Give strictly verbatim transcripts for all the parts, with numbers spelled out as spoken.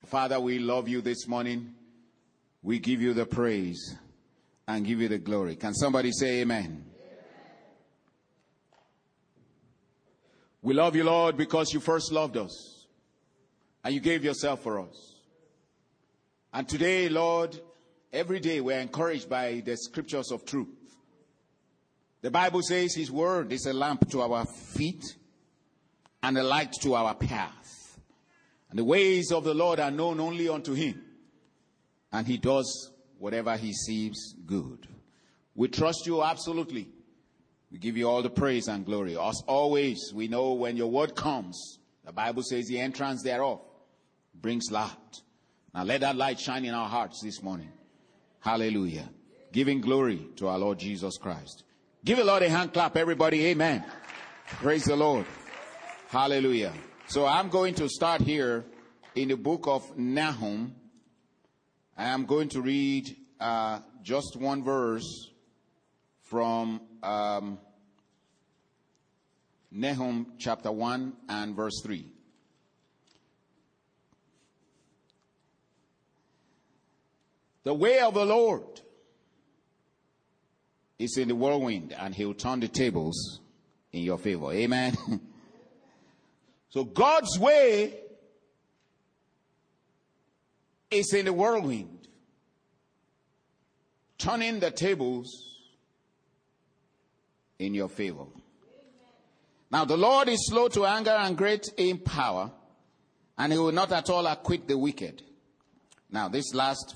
Father, we love you this morning. We give you the praise and give you the glory. Can somebody say amen? Amen. We love you, Lord, because you first loved us and you gave yourself for us. And today, Lord, every day we're encouraged by the scriptures of truth. The Bible says his word is a lamp to our feet and a light to our path. And the ways of the Lord are known only unto him. And he does whatever he sees good. We trust you absolutely. We give you all the praise and glory. As always, we know when your word comes, the Bible says the entrance thereof brings light. Now let that light shine in our hearts this morning. Hallelujah. Giving glory to our Lord Jesus Christ. Give the Lord a hand clap, everybody. Amen. Praise the Lord. Hallelujah. So I'm going to start here in the book of Nahum. I am going to read uh, just one verse from um, Nahum chapter one and verse three. The way of the Lord is in the whirlwind, and he'll turn the tables in your favor. Amen. So God's way is in the whirlwind, turning the tables in your favor. Now the Lord is slow to anger and great in power, and he will not at all acquit the wicked. Now this last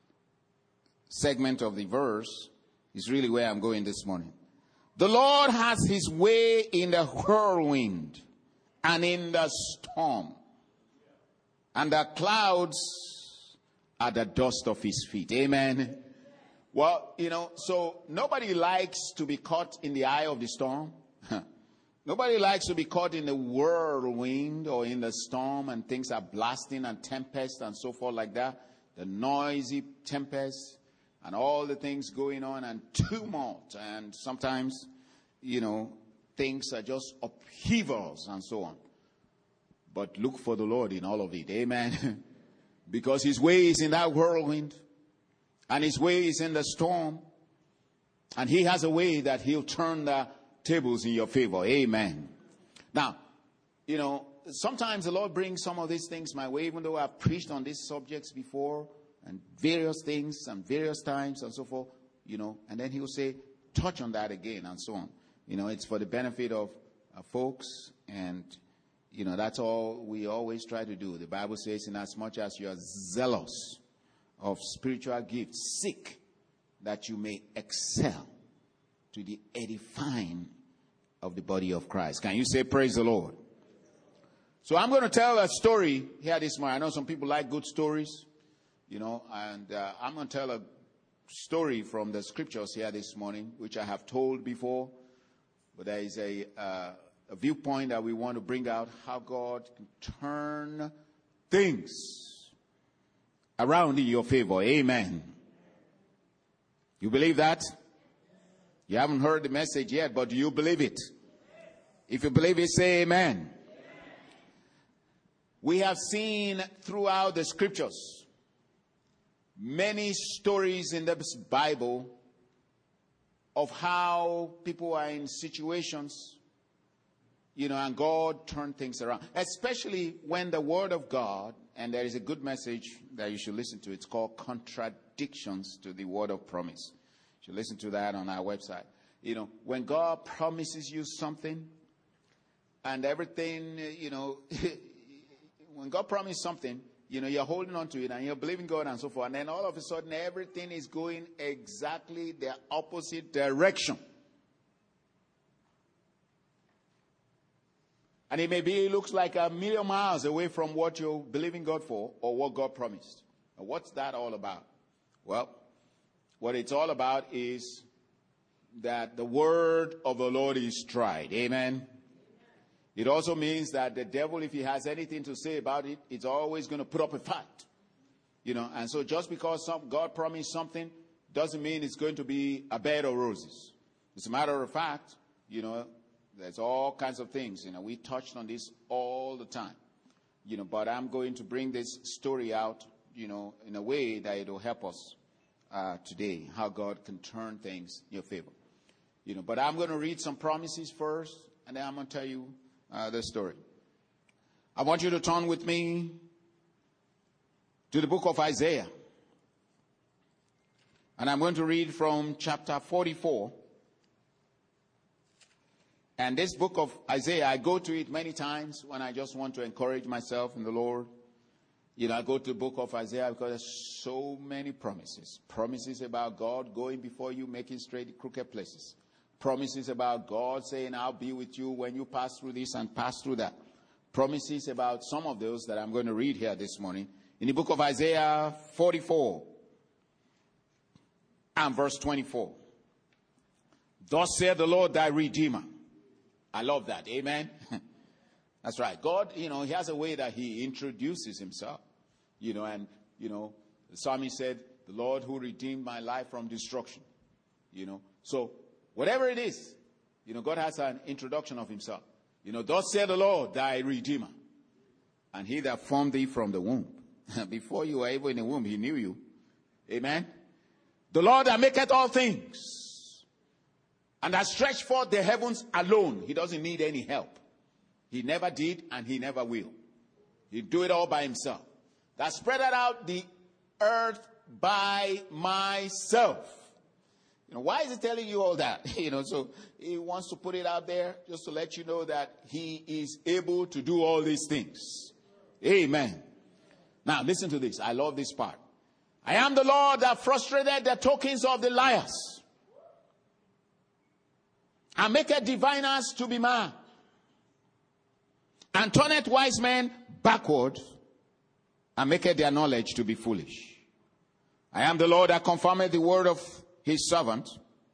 segment of the verse is really where I'm going this morning. The Lord has his way in the whirlwind and in the storm, and the clouds are the dust of his feet. Amen. Well, you know, so nobody likes to be caught in the eye of the storm. Nobody likes to be caught in the whirlwind or in the storm and things are blasting and tempest and so forth like that. The noisy tempest and all the things going on and tumult. And sometimes, you know, things are just upheavals and so on. But look for the Lord in all of it. Amen. Because his way is in that whirlwind. And his way is in the storm. And he has a way that he'll turn the tables in your favor. Amen. Now, you know, sometimes the Lord brings some of these things my way, even though I've preached on these subjects before, and various things and various times and so forth, you know, and then he will say, touch on that again and so on. You know, it's for the benefit of uh, folks, and, you know, that's all we always try to do. The Bible says, in as much as you are zealous of spiritual gifts, seek that you may excel to the edifying of the body of Christ. Can you say praise the Lord? So I'm going to tell a story here this morning. I know some people like good stories, you know, and uh, I'm going to tell a story from the scriptures here this morning, which I have told before, but there is a, uh, a viewpoint that we want to bring out, how God can turn things around in your favor. Amen. You believe that? You haven't heard the message yet, but do you believe it? If you believe it, say amen. Amen. We have seen throughout the scriptures many stories in the Bible of how people are in situations, you know, and God turned things around. Especially when the word of God, and there is a good message that you should listen to. It's called Contradictions to the Word of Promise. You should listen to that on our website. You know, when God promises you something and everything, you know, when God promises something, you know, you're holding on to it and you're believing God and so forth. And then all of a sudden, everything is going exactly the opposite direction. And it may be, it looks like a million miles away from what you're believing God for or what God promised. And what's that all about? Well, what it's all about is that the word of the Lord is tried. Amen. It also means that the devil, if he has anything to say about it, it's always going to put up a fight. You know, and so just because some, God promised something doesn't mean it's going to be a bed of roses. As a matter of fact, you know, there's all kinds of things. You know, we touched on this all the time. you know, but I'm going to bring this story out, you know, in a way that it will help us uh, today, how God can turn things in your favor. You know, but I'm going to read some promises first, and then I'm going to tell you uh, the story. I want you to turn with me to the book of Isaiah. And I'm going to read from chapter forty-four. And this book of Isaiah, I go to it many times when I just want to encourage myself in the Lord. You know, I go to the book of Isaiah because there's so many promises. Promises about God going before you, making straight crooked places. Promises about God saying, I'll be with you when you pass through this and pass through that. Promises about some of those that I'm going to read here this morning. In the book of Isaiah forty-four and verse twenty-four. Thus saith the Lord thy Redeemer. I love that. Amen. That's right. God, you know, he has a way that he introduces himself. You know, and, you know, the psalmist said, the Lord who redeemed my life from destruction. You know, so whatever it is, you know, God has an introduction of himself. You know, thus said the Lord, thy Redeemer. And he that formed thee from the womb. Before you were even in the womb, he knew you. Amen. The Lord that maketh all things. And that stretched forth the heavens alone. He doesn't need any help. He never did and he never will. He'll do it all by himself. That spread out the earth by myself. You know, why is he telling you all that? You know, so he wants to put it out there just to let you know that he is able to do all these things. Amen. Now listen to this. I love this part. I am the Lord that frustrated the tokens of the liars. And maketh diviners to be mad. And turneth wise men backward. And maketh their knowledge to be foolish. I am the Lord that confirmeth the word of his servant.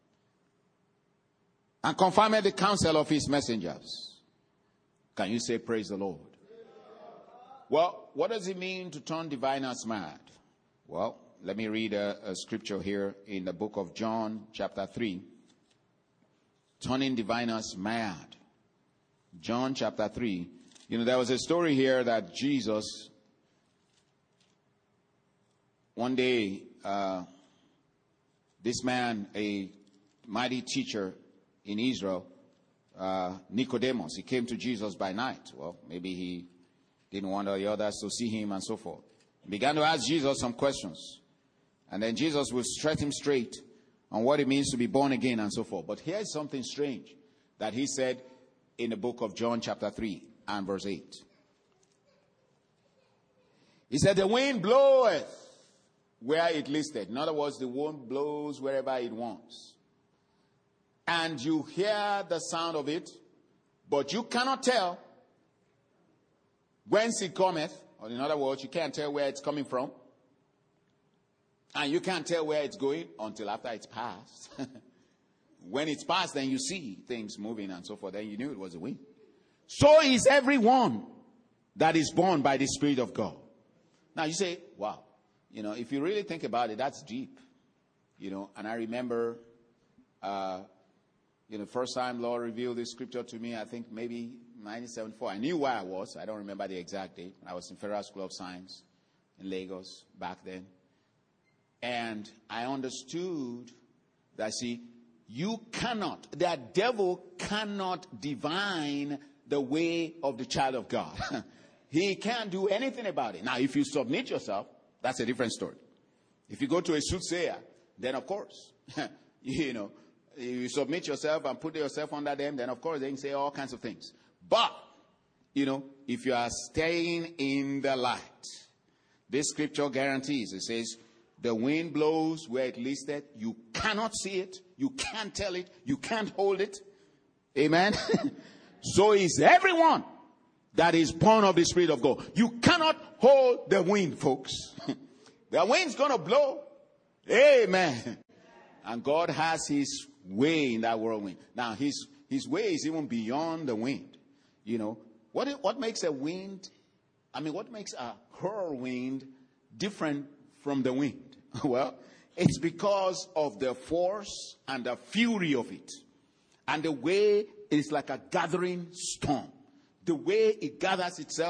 And confirmeth the counsel of his messengers. Can you say praise the Lord? Well, what does it mean to turn diviners mad? Well, let me read a, a scripture here in the book of John chapter three. Turning diviners mad. John chapter three. You know, there was a story here that Jesus, one day, uh, this man, a mighty teacher in Israel, uh, Nicodemus, he came to Jesus by night. Well, maybe he didn't want the others to see him and so forth. He began to ask Jesus some questions. And then Jesus would set him straight on what it means to be born again and so forth. But here's something strange that he said in the book of John chapter three and verse eight. He said, the wind bloweth where it listed. In other words, the wind blows wherever it wants. And you hear the sound of it, but you cannot tell whence it cometh. Or in other words, you can't tell where it's coming from. And you can't tell where it's going until after it's passed. When it's passed, then you see things moving and so forth. Then you knew it was a wind. So is everyone that is born by the Spirit of God. Now you say, wow. You know, if you really think about it, that's deep. You know, and I remember, uh, you know, first time Lord revealed this scripture to me, I think maybe nineteen seventy-four. I knew where I was. I don't remember the exact date. I was in Federal School of Science in Lagos back then. And I understood that, see, you cannot, the devil cannot divine the way of the child of God. He can't do anything about it. Now, if you submit yourself, that's a different story. If you go to a soothsayer, then of course, you know, you submit yourself and put yourself under them, then of course they can say all kinds of things. But, you know, if you are staying in the light, this scripture guarantees, it says, the wind blows where it listed. You cannot see it. You can't tell it. You can't hold it. Amen. So is everyone that is born of the Spirit of God. You cannot hold the wind, folks. The wind's going to blow. Amen. And God has his way in that whirlwind. Now, his, his way is even beyond the wind. You know, what, what makes a wind, I mean, what makes a whirlwind different from the wind? Well, it's because of the force and the fury of it. And the way it's like a gathering storm. The way it gathers itself,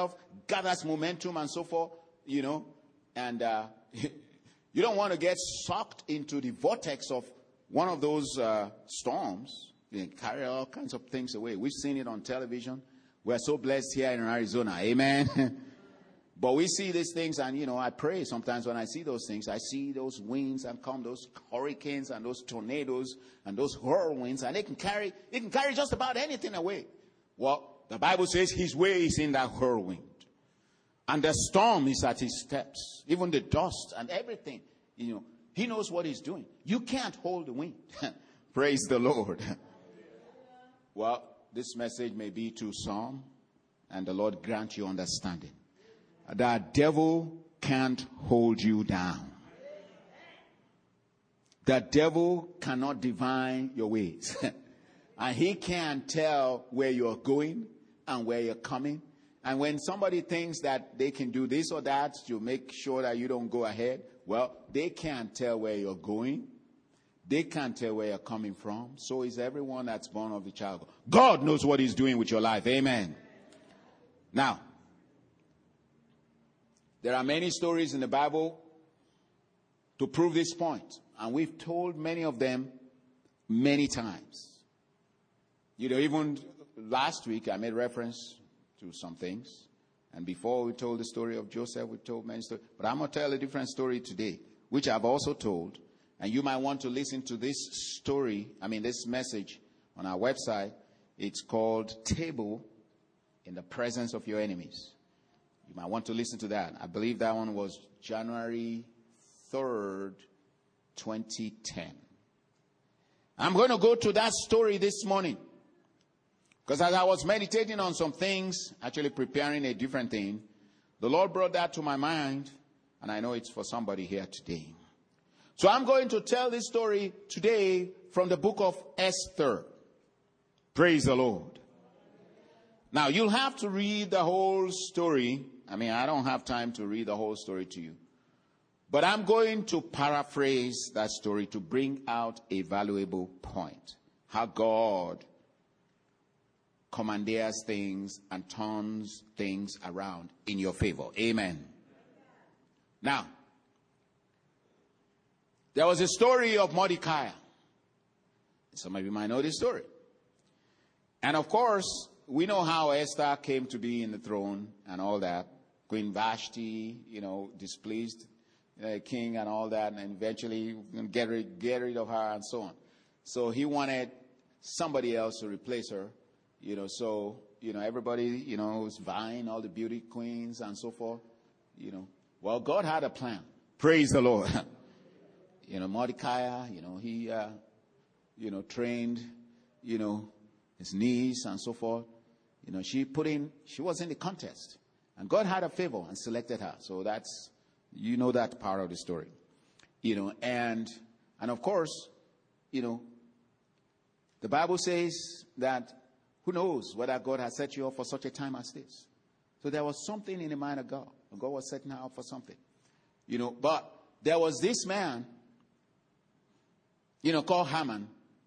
gathers momentum and so forth, you know, and uh, you don't want to get sucked into the vortex of one of those uh, storms. They carry all kinds of things away. We've seen it on television. We're so blessed here in Arizona. Amen. But we see these things, and, you know, I pray sometimes when I see those things. I see those winds and come, those hurricanes and those tornadoes and those whirlwinds, and they can carry, it can carry just about anything away. Well, the Bible says his way is in that whirlwind. And the storm is at his steps. Even the dust and everything, you know, he knows what he's doing. You can't hold the wind. Praise the Lord. Well, this message may be too some, and the Lord grant you understanding. The devil can't hold you down. The devil cannot divine your ways. And he can't tell where you're going and where you're coming. And when somebody thinks that they can do this or that to make sure that you don't go ahead, well, they can't tell where you're going. They can't tell where you're coming from. So is everyone that's born of the child. God knows what he's doing with your life. Amen. Now, there are many stories in the Bible to prove this point. And we've told many of them many times. You know, even last week I made reference to some things. And before we told the story of Joseph, we told many stories. But I'm going to tell a different story today, which I've also told. And you might want to listen to this story, I mean this message on our website. It's called Table in the Presence of Your Enemies. You might want to listen to that. I believe that one was January third, twenty ten. I'm going to go to that story this morning. Because as I was meditating on some things, actually preparing a different thing, the Lord brought that to my mind, and I know it's for somebody here today. So I'm going to tell this story today from the book of Esther. Praise the Lord. Now, you'll have to read the whole story. I mean, I don't have time to read the whole story to you. But I'm going to paraphrase that story to bring out a valuable point. How God commandeers things and turns things around in your favor. Amen. Now, there was a story of Mordecai. Some of you might know this story. And of course, we know how Esther came to be in the throne and all that. Queen Vashti, you know, displeased the king and all that, and eventually get rid, get rid of her and so on. So he wanted somebody else to replace her, you know, so, you know, everybody, you know, was vying, all the beauty queens and so forth, you know. Well, God had a plan. Praise the Lord. You know, Mordecai, you know, he, uh, you know, trained, you know, his niece and so forth. You know, she put in, she was in the contest. And God had a favor and selected her. So that's, you know, that part of the story. You know, and, and of course, you know, the Bible says that who knows whether God has set you up for such a time as this. So there was something in the mind of God. God was setting her up for something. You know, but there was this man, you know, called Haman.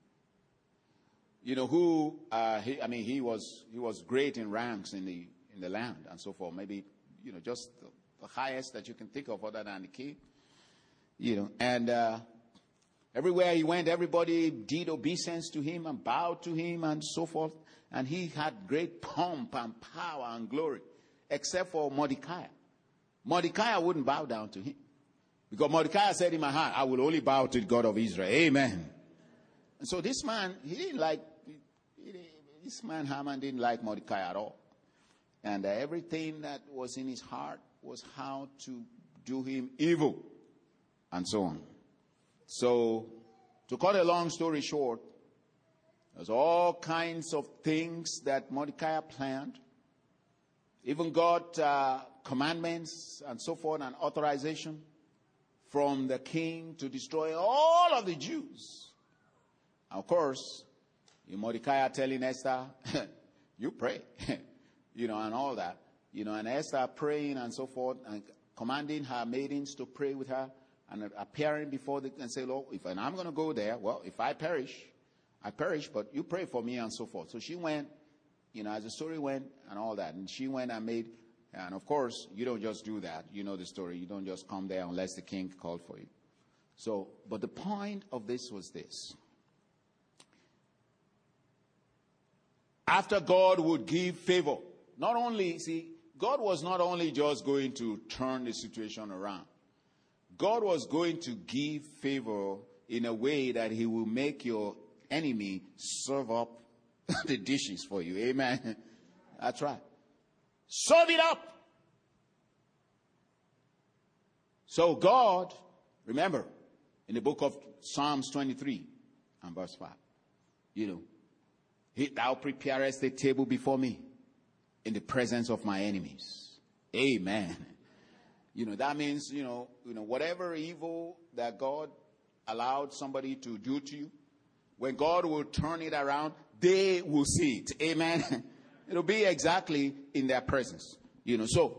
You know, who, uh, he, I mean, he was, he was great in ranks in the, in the land and so forth. Maybe, you know, just the, the highest that you can think of other than the king. You know, and, uh, everywhere he went, everybody did obeisance to him and bowed to him and so forth. And he had great pomp and power and glory, except for Mordecai. Mordecai wouldn't bow down to him. Because Mordecai said in my heart, I will only bow to the God of Israel. Amen. And so this man, he didn't like, this man Haman didn't like Mordecai at all. And uh, everything that was in his heart was how to do him evil and so on. So, to cut a long story short, there's all kinds of things that Mordecai planned. Even got uh, commandments and so forth and authorization from the king to destroy all of the Jews. Of course, Mordecai telling Esther, you pray, you know, and all that. You know, and Esther praying and so forth and commanding her maidens to pray with her. And appearing before the and say, Lord, if and I'm going to go there, well, if I perish, I perish, but you pray for me and so forth. So she went, you know, as the story went and all that. And she went and made And of course, you don't just do that. You know the story. You don't just come there unless the king called for you. So, but the point of this was this. After God would give favor, not only, see, God was not only just going to turn the situation around. God was going to give favor in a way that he will make your enemy serve up the dishes for you. Amen. That's right. Serve it up. So God, remember, in the book of Psalms twenty-three and verse five, you know, he, thou preparest a table before me in the presence of my enemies. Amen. You know, that means, you know, you know, whatever evil that God allowed somebody to do to you, when God will turn it around, they will see it. Amen. It'll be exactly in their presence. You know, so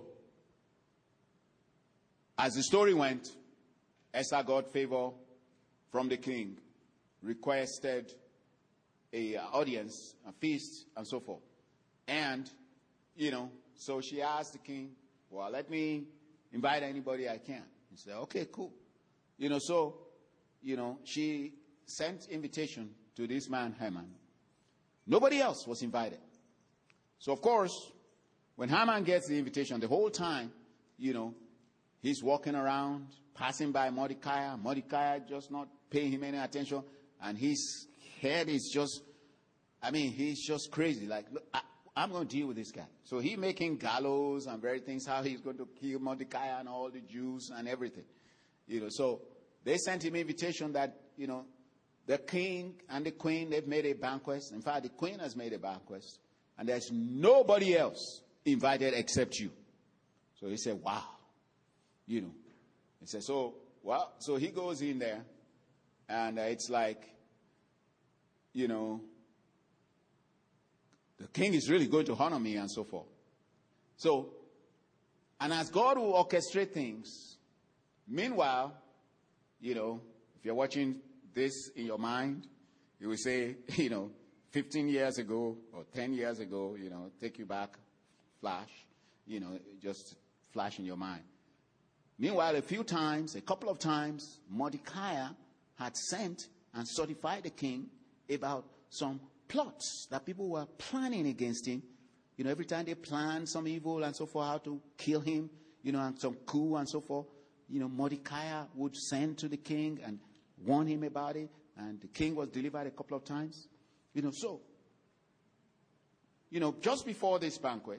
as the story went, Esther got favor from the king, requested a uh, audience, a feast, and so forth. And, you know, so she asked the king, well, let me invite anybody I can. He said, okay, cool. You know, so, you know, she sent invitation to this man, Haman. Nobody else was invited. So, of course, when Haman gets the invitation, the whole time, you know, he's walking around, passing by Mordecai. Mordecai just not paying him any attention. And his head is just, I mean, he's just crazy. Like, look, I, I'm going to deal with this guy. So he's making gallows and various things, how he's going to kill Mordecai and all the Jews and everything. You know, so they sent him invitation that, you know, the king and the queen, they've made a banquet. In fact, the queen has made a banquet. And there's nobody else invited except you. So he said, wow. You know. He said, so, well, so he goes in there. And uh, it's like, you know, the king is really going to honor me and so forth. So, and as God will orchestrate things, meanwhile, you know, if you're watching this in your mind, you will say, you know, fifteen years ago or ten years ago, you know, take you back, flash, you know, just flash in your mind. Meanwhile, a few times, a couple of times, Mordecai had sent and certified the king about some plots that people were planning against him. You know, every time they planned some evil and so forth, how to kill him, you know, and some coup and so forth, you know, Mordecai would send to the king and warn him about it. And the king was delivered a couple of times. You know, so, you know, just before this banquet,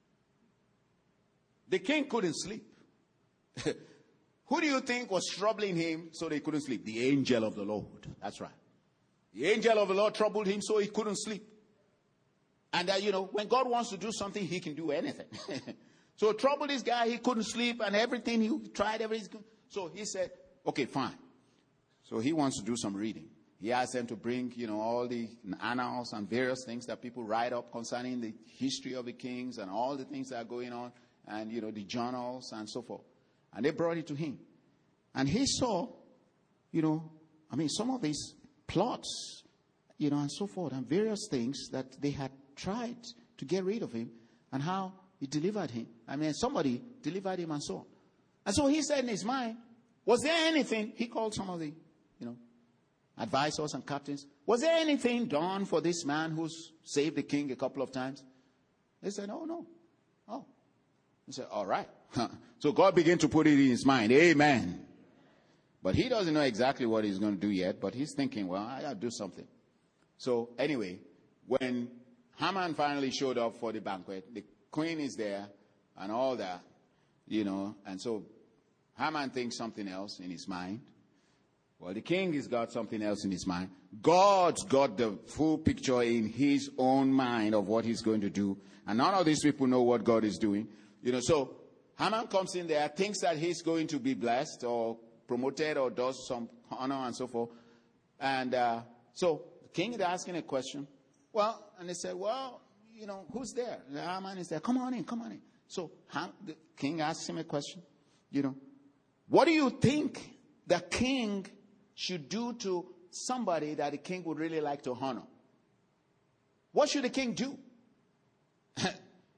the king couldn't sleep. Who do you think was troubling him so they couldn't sleep? The angel of the Lord. That's right. The angel of the Lord troubled him so he couldn't sleep. And, uh, you know, when God wants to do something, he can do anything. So troubled this guy, he couldn't sleep and everything, he tried everything. So he said, okay, fine. So he wants to do some reading. He asked them to bring, you know, all the annals and various things that people write up concerning the history of the kings and all the things that are going on and, you know, the journals and so forth. And they brought it to him. And he saw, you know, I mean, some of these plots, you know, and so forth, and various things that they had tried to get rid of him and how he delivered him. I mean, somebody delivered him and so on. And so he said in his mind, was there anything, he called some of the, you know, advisors and captains, was there anything done for this man who's saved the king a couple of times? They said, oh, no. Oh. He said, all right. So God began to put it in his mind. Amen. But he doesn't know exactly what he's going to do yet, but he's thinking, well, I got to do something. So anyway, when Haman finally showed up for the banquet, the queen is there and all that, you know, and so Haman thinks something else in his mind. Well, the king has got something else in his mind. God's got the full picture in his own mind of what he's going to do. And none of these people know what God is doing. You know, so Haman comes in there, thinks that he's going to be blessed or promoted or does some honor and so forth. And uh, so the king is asking a question. Well, and they said, well, you know, who's there? And Haman is there. Come on in, come on in. So Ham, the king asks him a question. You know, what do you think the king should do to somebody that the king would really like to honor? What should the king do?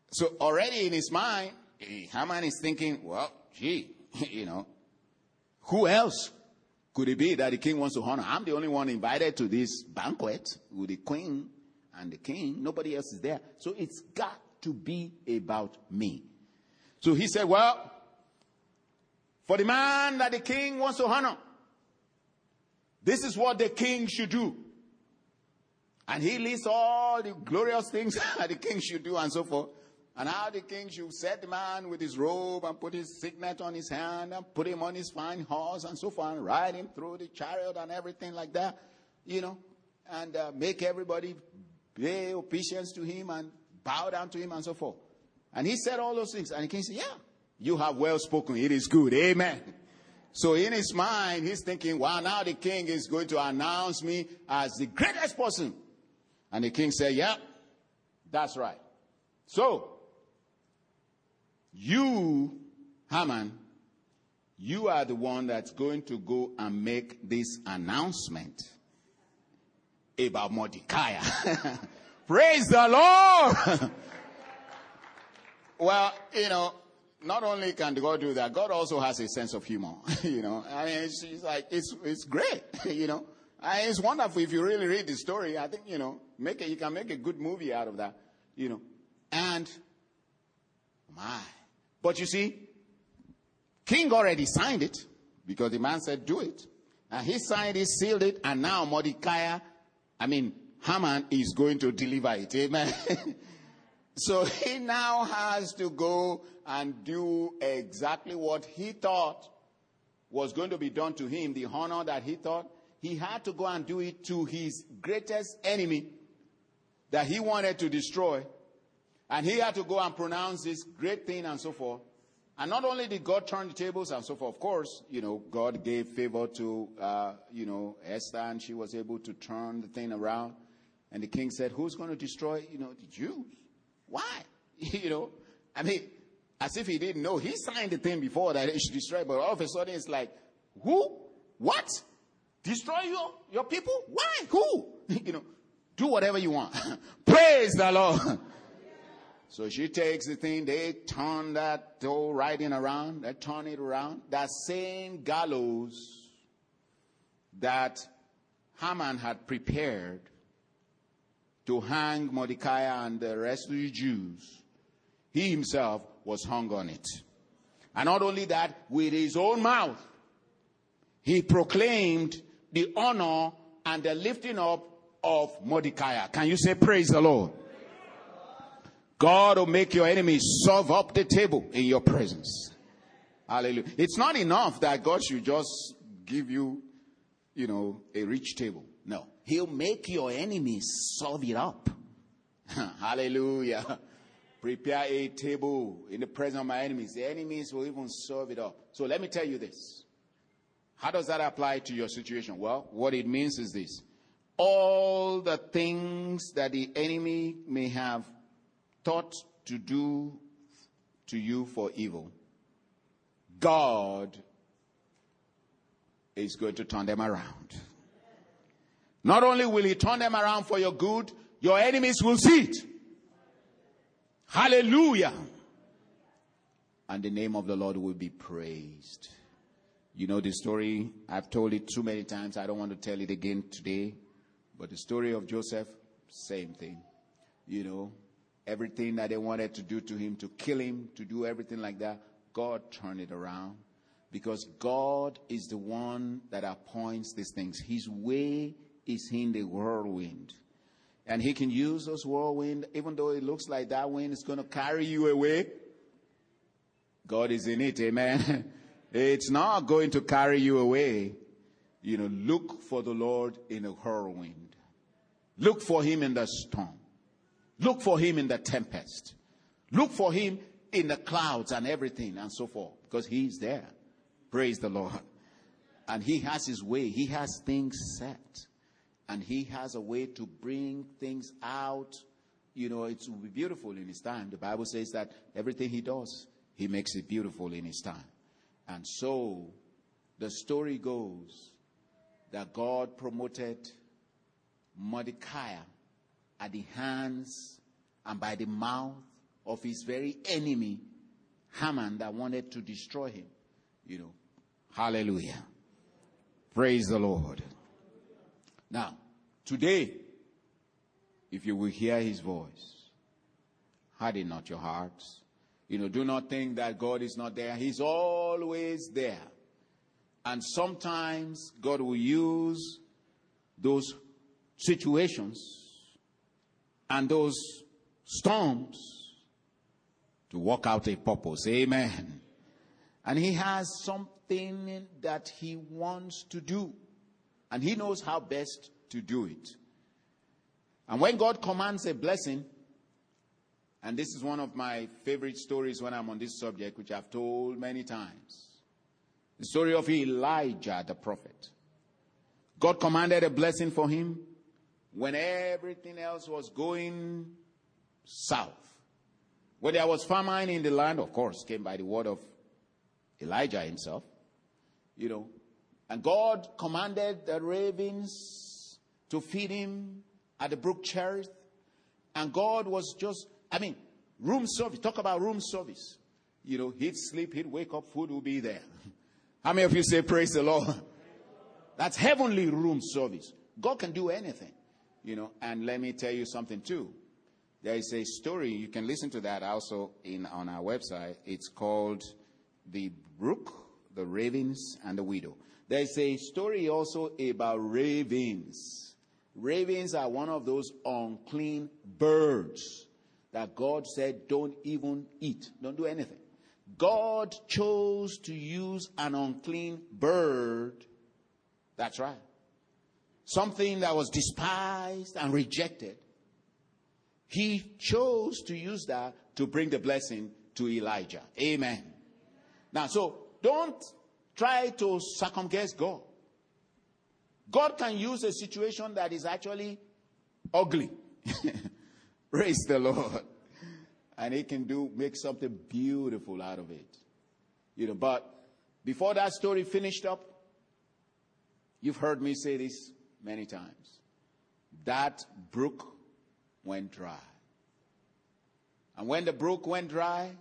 So already in his mind, Haman is thinking, well, gee, you know, who else could it be that the king wants to honor? I'm the only one invited to this banquet with the queen and the king. Nobody else is there. So it's got to be about me. So he said, well, for the man that the king wants to honor, this is what the king should do. And he lists all the glorious things that the king should do and so forth. And how the king should set the man with his robe and put his signet on his hand and put him on his fine horse and so forth and ride him through the chariot and everything like that, you know, and uh, make everybody pay obeisance to him and bow down to him and so forth. And he said all those things. And the king said, yeah, you have well spoken. It is good. Amen. So in his mind, he's thinking, wow, now the king is going to announce me as the greatest person. And the king said, yeah, that's right. So, you, Haman, you are the one that's going to go and make this announcement about Mordecai. Praise the Lord! Well, you know, not only can God do that, God also has a sense of humor. You know, I mean, it's, it's like, it's it's great, you know. I mean, it's wonderful if you really read the story. I think, you know, make a, you can make a good movie out of that, you know. And, my. But you see, King already signed it because the man said, do it. And he signed it, sealed it, and now Mordecai, I mean, Haman is going to deliver it. Amen. So he now has to go and do exactly what he thought was going to be done to him, the honor that he thought. He had to go and do it to his greatest enemy that he wanted to destroy. And he had to go and pronounce this great thing and so forth. And not only did God turn the tables and so forth, of course, you know, God gave favor to, uh, you know, Esther, and she was able to turn the thing around. And the king said, who's going to destroy, you know, the Jews? Why? You know, I mean, as if he didn't know. He signed the thing before that he should destroy, but all of a sudden it's like, who? What? Destroy your, your people? Why? Who? You know, do whatever you want. Praise the Lord. So she takes the thing, they turn that whole writing around, they turn it around. That same gallows that Haman had prepared to hang Mordecai and the rest of the Jews, he himself was hung on it. And not only that, with his own mouth, he proclaimed the honor and the lifting up of Mordecai. Can you say praise the Lord? God will make your enemies serve up the table in your presence. Hallelujah. It's not enough that God should just give you, you know, a rich table. No. He'll make your enemies serve it up. Hallelujah. Prepare a table in the presence of my enemies. The enemies will even serve it up. So let me tell you this. How does that apply to your situation? Well, what it means is this. All the things that the enemy may have thought to do to you for evil, God is going to turn them around. Not only will he turn them around for your good, your enemies will see it. Hallelujah. And the name of the Lord will be praised. You know the story, I've told it too many times. I don't want to tell it again today. But the story of Joseph, same thing. You know, everything that they wanted to do to him, to kill him, to do everything like that, God turned it around. Because God is the one that appoints these things. His way is in the whirlwind. And he can use those whirlwind, even though it looks like that wind is going to carry you away. God is in it, amen. It's not going to carry you away. You know, look for the Lord in a whirlwind. Look for him in the storm. Look for him in the tempest. Look for him in the clouds and everything and so forth. Because he's there. Praise the Lord. And he has his way. He has things set. And he has a way to bring things out. You know, it will be beautiful in his time. The Bible says that everything he does, he makes it beautiful in his time. And so, the story goes that God promoted Mordecai at the hands and by the mouth of his very enemy, Haman, that wanted to destroy him. You know, hallelujah. Praise the Lord. Now, today, if you will hear his voice, harden not your hearts. You know, do not think that God is not there. He's always there. And sometimes God will use those situations and those storms to work out a purpose. Amen. And he has something that he wants to do. And he knows how best to do it. And when God commands a blessing, and this is one of my favorite stories when I'm on this subject, which I've told many times. The story of Elijah the prophet. God commanded a blessing for him when everything else was going south. When there was famine in the land, of course, came by the word of Elijah himself. You know, and God commanded the ravens to feed him at the brook Cherith. And God was just, I mean, room service. Talk about room service. You know, he'd sleep, he'd wake up, food will be there. How many of you say praise the Lord? That's heavenly room service. God can do anything. You know, and let me tell you something too. There is a story, you can listen to that also in on our website. It's called The Brook, the Ravens, and the Widow. There is a story also about ravens. Ravens are one of those unclean birds that God said don't even eat. Don't do anything. God chose to use an unclean bird. That's right. Something that was despised and rejected. He chose to use that to bring the blessing to Elijah. Amen. Now, so don't try to circumvent God. God can use a situation that is actually ugly. Praise the Lord. And he can do make something beautiful out of it. You know, but before that story finished up, you've heard me say this many times. That brook went dry. And when the brook went dry,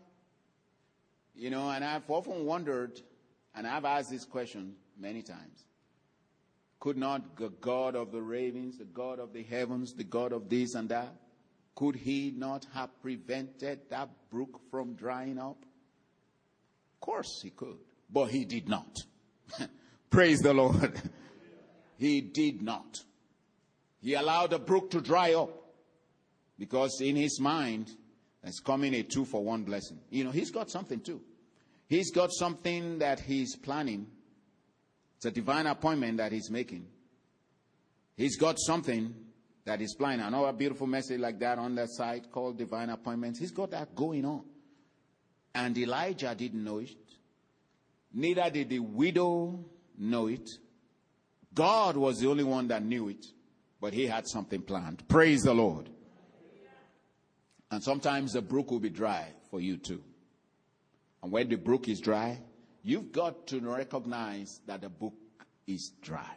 you know, and I've often wondered, and I've asked this question many times. Could not the God of the ravens, the God of the heavens, the God of this and that, could he not have prevented that brook from drying up? Of course he could, but he did not. Praise the Lord. He did not. He allowed the brook to dry up because in his mind there's coming a two for one blessing. You know, he's got something too. He's got something that he's planning. It's a divine appointment that he's making. He's got something that he's planning. I know a beautiful message like that on that site called Divine Appointments. He's got that going on. And Elijah didn't know it. Neither did the widow know it. God was the only one that knew it. But he had something planned. Praise the Lord. And sometimes the brook will be dry for you too. And when the brook is dry, you've got to recognize that the brook is dry.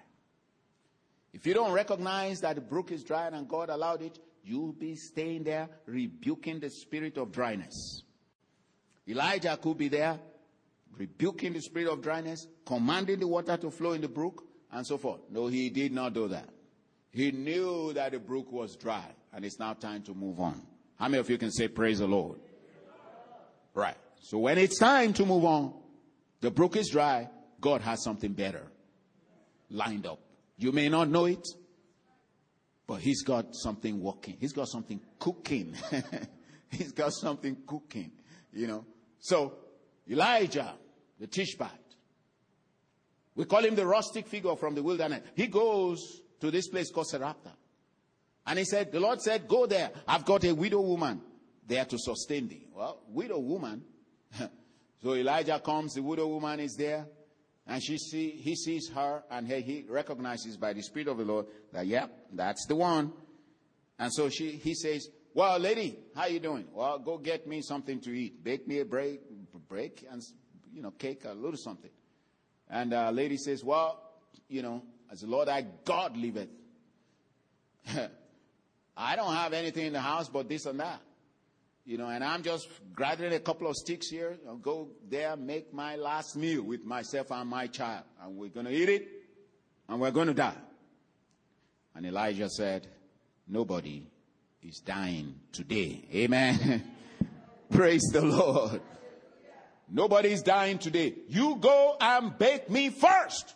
If you don't recognize that the brook is dry and God allowed it, you'll be staying there rebuking the spirit of dryness. Elijah could be there rebuking the spirit of dryness, commanding the water to flow in the brook, and so forth. No, he did not do that. He knew that the brook was dry, and it's now time to move on. How many of you can say praise the Lord? Right. So when it's time to move on, the brook is dry, God has something better lined up. You may not know it, but he's got something working. He's got something cooking. He's got something cooking, you know. So Elijah, the Tishbite, we call him the rustic figure from the wilderness. He goes to this place called Sarepta. And he said, the Lord said, go there. I've got a widow woman there to sustain thee. Well, widow woman. So Elijah comes, the widow woman is there. And she see, he sees her and he, he recognizes by the Spirit of the Lord that, yeah, that's the one. And so she, he says, well, lady, how you doing? Well, go get me something to eat. Bake me a break, break and, you know, cake, a little something. And the uh, lady says, well, you know, as the Lord thy God liveth, I don't have anything in the house but this and that. You know, and I'm just gathering a couple of sticks here. I'll go there, make my last meal with myself and my child. And we're going to eat it, and we're going to die. And Elijah said, nobody is dying today. Amen. Praise the Lord. Nobody is dying today. You go and bake me first.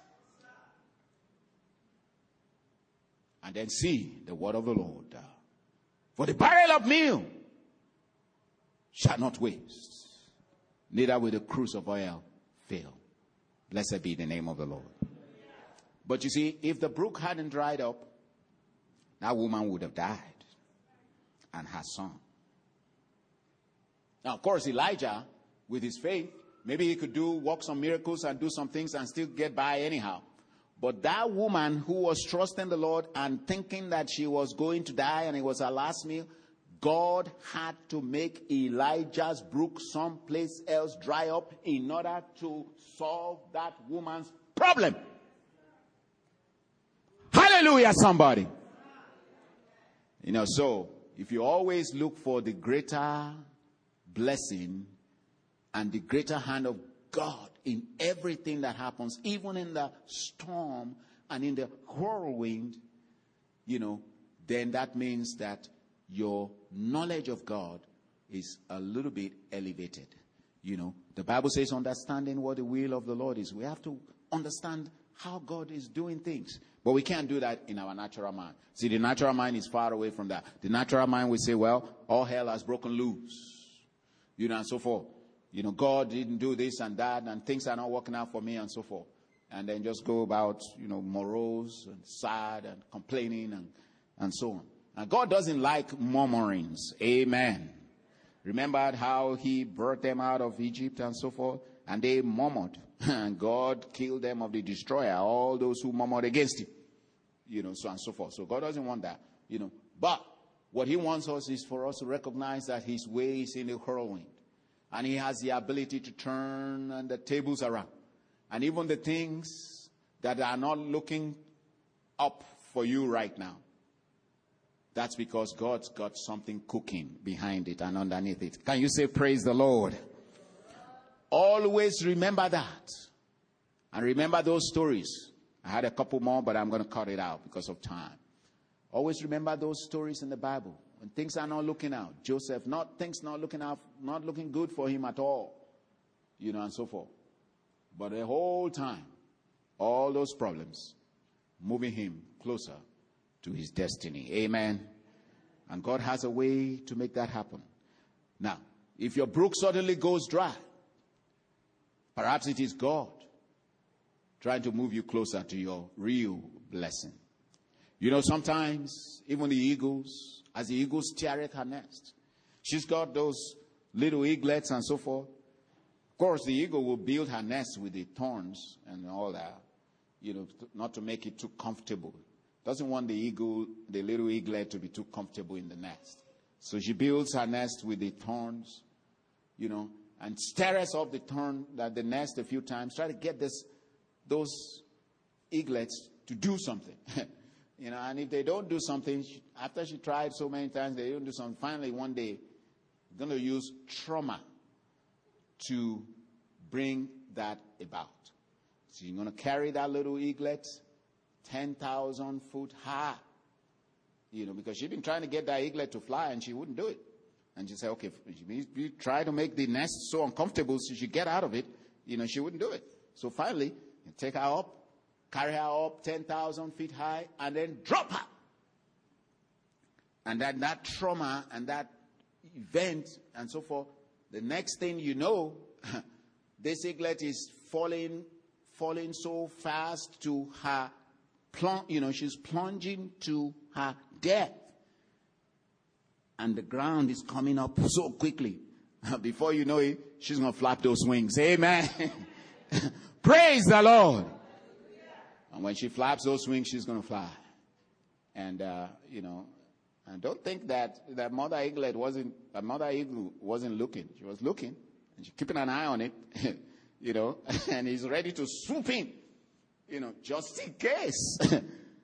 And then see the word of the Lord. For the barrel of meal shall not waste, neither will the cruse of oil fail. Blessed be the name of the Lord. But you see, if the brook hadn't dried up, that woman would have died, and her son. Now, of course, Elijah, with his faith, maybe he could do, work some miracles and do some things and still get by anyhow. But that woman who was trusting the Lord and thinking that she was going to die and it was her last meal, God had to make Elijah's brook someplace else dry up in order to solve that woman's problem. Hallelujah, somebody. You know, so if you always look for the greater blessing and the greater hand of God in everything that happens, even in the storm and in the whirlwind, you know, then that means that your knowledge of God is a little bit elevated. You know, the Bible says understanding what the will of the Lord is. We have to understand how God is doing things. But we can't do that in our natural mind. See, the natural mind is far away from that. The natural mind will say, well, all hell has broken loose. You know, and so forth. You know, God didn't do this and that, and things are not working out for me, and so forth. And then just go about, you know, morose and sad and complaining and, and so on. And God doesn't like murmurings. Amen. Remember how he brought them out of Egypt and so forth? And they murmured. And God killed them of the destroyer, all those who murmured against him. You know, so and so forth. So God doesn't want that. You know, but what he wants us is for us to recognize that his way is in the whirlwind. And he has the ability to turn and the tables around. And even the things that are not looking up for you right now, that's because God's got something cooking behind it and underneath it. Can you say praise the Lord? Always remember that. And remember those stories. I had a couple more, but I'm going to cut it out because of time. Always remember those stories in the Bible. When things are not looking out. Joseph, not things not looking out, not looking good for him at all. You know, and so forth. But the whole time, all those problems moving him closer to his destiny. Amen. And God has a way to make that happen. Now, if your brook suddenly goes dry, perhaps it is God trying to move you closer to your real blessing. You know, sometimes even the eagles, as the eagles teareth her nest, she's got those little eaglets and so forth. Of course, the eagle will build her nest with the thorns and all that, you know, not to make it too comfortable. Doesn't want the eagle, the little eaglet, to be too comfortable in the nest. So she builds her nest with the thorns, you know, and stirs up the thorn, that the nest a few times, try to get this, those eaglets to do something. You know, and if they don't do something, she, after she tried so many times, they don't do something. Finally, one day, going to use trauma to bring that about. So you're going to carry that little eaglet ten thousand foot high. You know, because she'd been trying to get that eaglet to fly and she wouldn't do it. And she said, okay, you try to make the nest so uncomfortable so she get out of it. You know, she wouldn't do it. So finally, you take her up, carry her up ten thousand feet high, and then drop her. And then that trauma and that event and so forth, the next thing you know, this eaglet is falling, falling so fast to her, plung, you know, she's plunging to her death. And the ground is coming up so quickly. Before you know it, she's going to flap those wings. Amen. Praise the Lord. And when she flaps those wings, she's going to fly. And, uh, you know, and don't think that that mother eaglet wasn't, that mother eagle wasn't looking. She was looking. And she's keeping an eye on it, you know, and he's ready to swoop in, you know, just in case.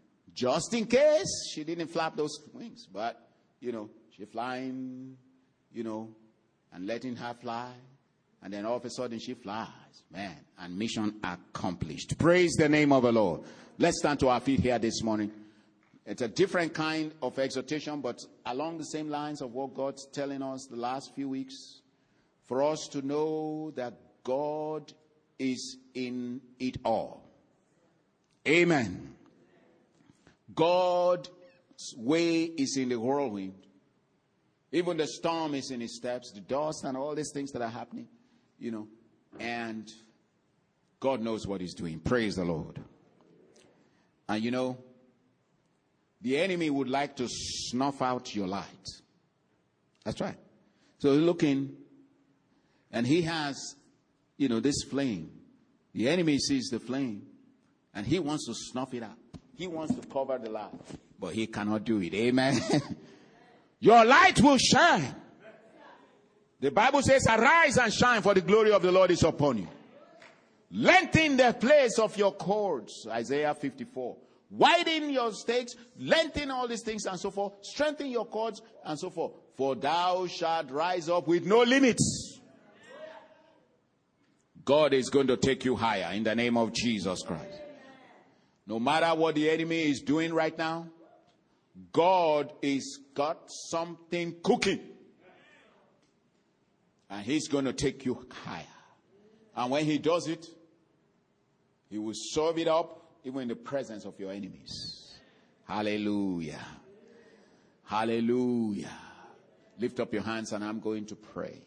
Just in case she didn't flap those wings. But, you know, she's flying, you know, and letting her fly. And then all of a sudden she flies. Man, and mission accomplished. Praise the name of the Lord. Let's stand to our feet here this morning. It's a different kind of exhortation, but along the same lines of what God's telling us the last few weeks. For us to know that God is in it all. Amen. God's way is in the whirlwind. Even the storm is in his steps, the dust and all these things that are happening, you know. And God knows what he's doing. Praise the Lord. And you know, the enemy would like to snuff out your light. That's right. So looking, and he has, you know, this flame. The enemy sees the flame, and he wants to snuff it out. He wants to cover the light, but he cannot do it. Amen. Your light will shine. The Bible says, arise and shine, for the glory of the Lord is upon you. Lengthen the place of your cords. Isaiah fifty-four. Widen your stakes, lengthen all these things and so forth. Strengthen your cords and so forth. For thou shalt rise up with no limits. God is going to take you higher in the name of Jesus Christ. No matter what the enemy is doing right now, God is got something cooking. And he's going to take you higher. And when he does it, he will serve it up even in the presence of your enemies. Hallelujah. Hallelujah. Lift up your hands and I'm going to pray.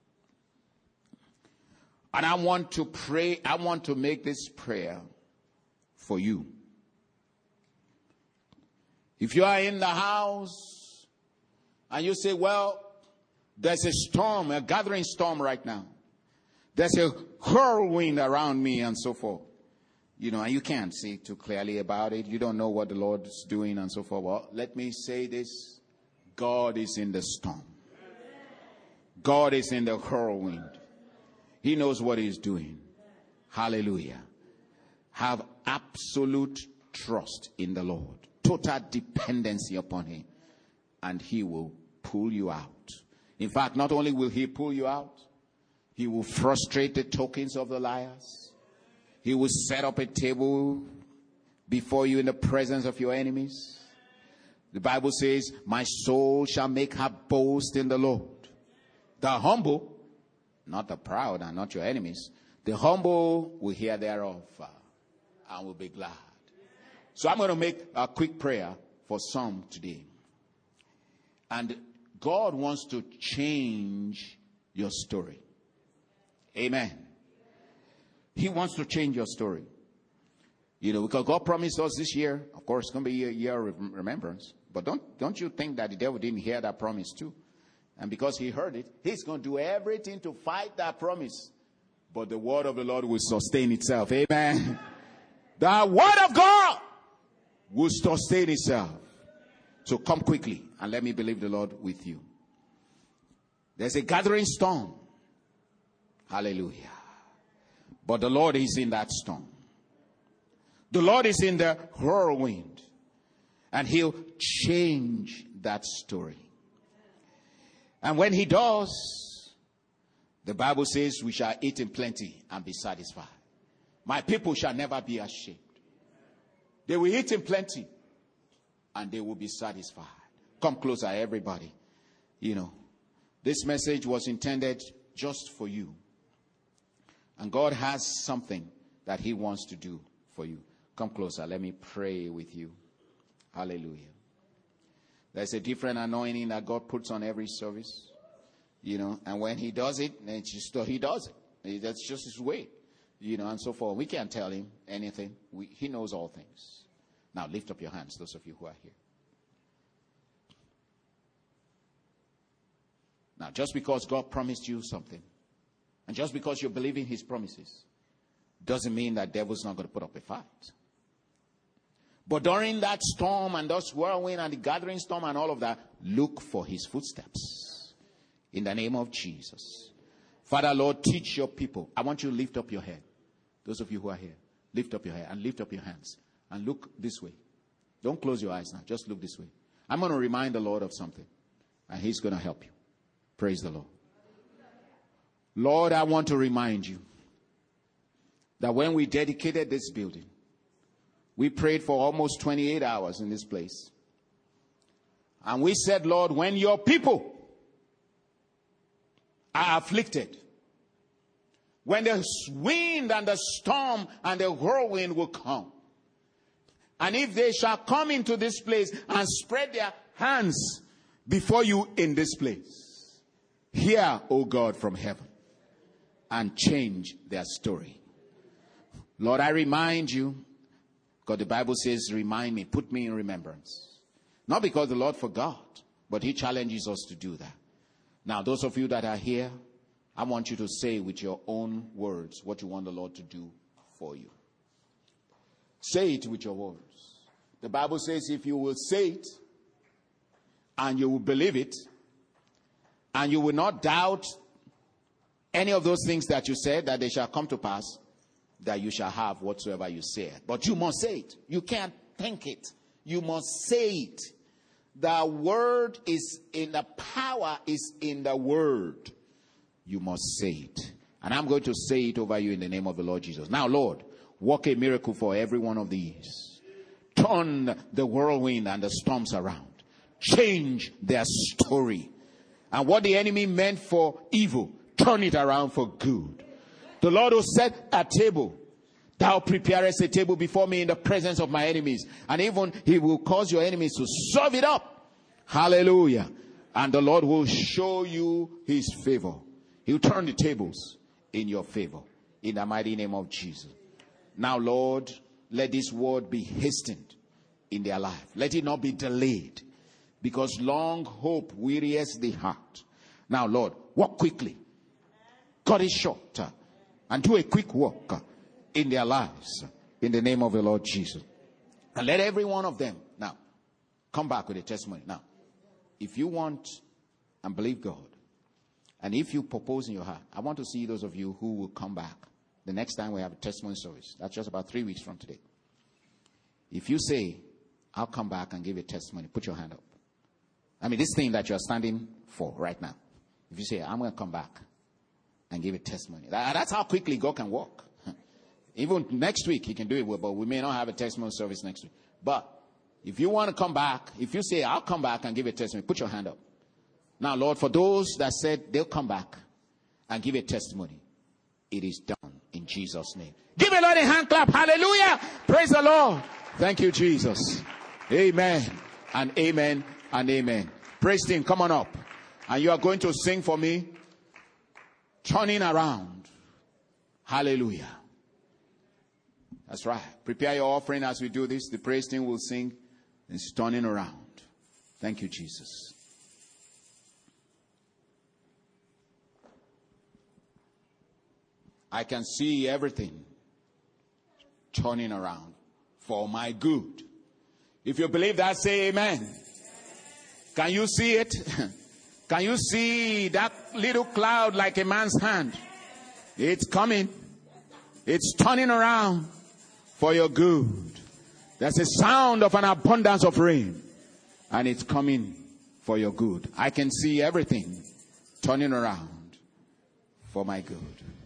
And I want to pray, I want to make this prayer for you. If you are in the house and you say, well, there's a storm, a gathering storm right now. There's a whirlwind around me and so forth. You know, and you can't see too clearly about it. You don't know what the Lord is doing and so forth. Well, let me say this. God is in the storm. God is in the whirlwind. He knows what he's doing. Hallelujah. Have absolute trust in the Lord. Total dependency upon him. And he will pull you out. In fact, not only will he pull you out, he will frustrate the tokens of the liars. He will set up a table before you in the presence of your enemies. The Bible says, my soul shall make her boast in the Lord. The humble, not the proud and not your enemies, the humble will hear thereof uh, and will be glad. So I'm going to make a quick prayer for some today. And God wants to change your story. Amen. He wants to change your story. You know, because God promised us this year, of course, it's going to be a year of remembrance. But don't, don't you think that the devil didn't hear that promise too? And because he heard it, he's going to do everything to fight that promise. But the word of the Lord will sustain itself. Amen. The word of God will sustain itself. So come quickly and let me believe the Lord with you. There's a gathering storm. Hallelujah. But the Lord is in that storm. The Lord is in the whirlwind. And he'll change that story. And when he does, the Bible says we shall eat in plenty and be satisfied. My people shall never be ashamed. They will eat in plenty and they will be satisfied. Come closer, everybody. You know, this message was intended just for you. And God has something that he wants to do for you. Come closer. Let me pray with you. Hallelujah. There's a different anointing that God puts on every service. You know, and when he does it, it's just, he does it. That's just his way. You know, and so forth. We can't tell him anything. We, he knows all things. Now lift up your hands, those of you who are here. Now, just because God promised you something, and just because you're believing his promises, doesn't mean that devil's not going to put up a fight. But during that storm and those whirlwind and the gathering storm and all of that, look for his footsteps. In the name of Jesus. Father, Lord, teach your people. I want you to lift up your head. Those of you who are here, lift up your head and lift up your hands. And look this way. Don't close your eyes now. Just look this way. I'm going to remind the Lord of something. And he's going to help you. Praise the Lord. Lord, I want to remind you that when we dedicated this building, we prayed for almost twenty-eight hours in this place. And we said, Lord, when your people are afflicted, when the wind and the storm and the whirlwind will come, and if they shall come into this place and spread their hands before you in this place, hear, O God, from heaven and change their story. Lord, I remind you, because the Bible says, remind me, put me in remembrance. Not because the Lord forgot, but he challenges us to do that. Now, those of you that are here, I want you to say with your own words what you want the Lord to do for you. Say it with your words. The Bible says if you will say it, and you will believe it, and you will not doubt any of those things that you said, that they shall come to pass, that you shall have whatsoever you said. But you must say it. You can't think it. You must say it. The word is in the power is in the word. You must say it. And I'm going to say it over you in the name of the Lord Jesus. Now, Lord, work a miracle for every one of these. Turn the whirlwind and the storms around. Change their story. And what the enemy meant for evil, turn it around for good. The Lord will set a table. Thou preparest a table before me in the presence of my enemies. And even he will cause your enemies to serve it up. Hallelujah. And the Lord will show you his favor. He'll turn the tables in your favor. In the mighty name of Jesus. Now, Lord, let this word be hastened in their life. Let it not be delayed. Because long hope wearieth the heart. Now, Lord, walk quickly. Cut it short. And do a quick work in their lives. In the name of the Lord Jesus. And let every one of them now come back with a testimony. Now, if you want and believe God, and if you propose in your heart, I want to see those of you who will come back the next time we have a testimony service. That's just about three weeks from today. If you say, I'll come back and give a testimony, put your hand up. I mean, this thing that you're standing for right now. If you say, I'm going to come back and give a testimony. That, that's how quickly God can work. Even next week, he can do it, but we may not have a testimony service next week. But if you want to come back, if you say, I'll come back and give a testimony, put your hand up. Now, Lord, for those that said they'll come back and give a testimony, it is done in Jesus' name. Give a Lord a hand clap. Hallelujah. Praise the Lord. Thank you, Jesus. Amen and amen and amen. Praise team, come on up. And you are going to sing for me, turning around. Hallelujah. That's right. Prepare your offering as we do this. The praise team will sing. It's turning around. Thank you, Jesus. I can see everything turning around for my good. If you believe that, say amen. Can you see it? Can you see that little cloud like a man's hand? It's coming. It's turning around for your good. There's a sound of an abundance of rain. And it's coming for your good. I can see everything turning around for my good.